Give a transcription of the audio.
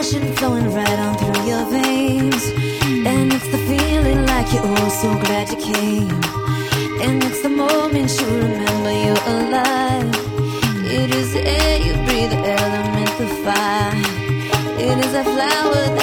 passion flowing right on through your veins. And it's the feeling like you're oh so glad you came. And it's the moment you remember you're alive. It is the air you breathe, the element, the fire. It is a flower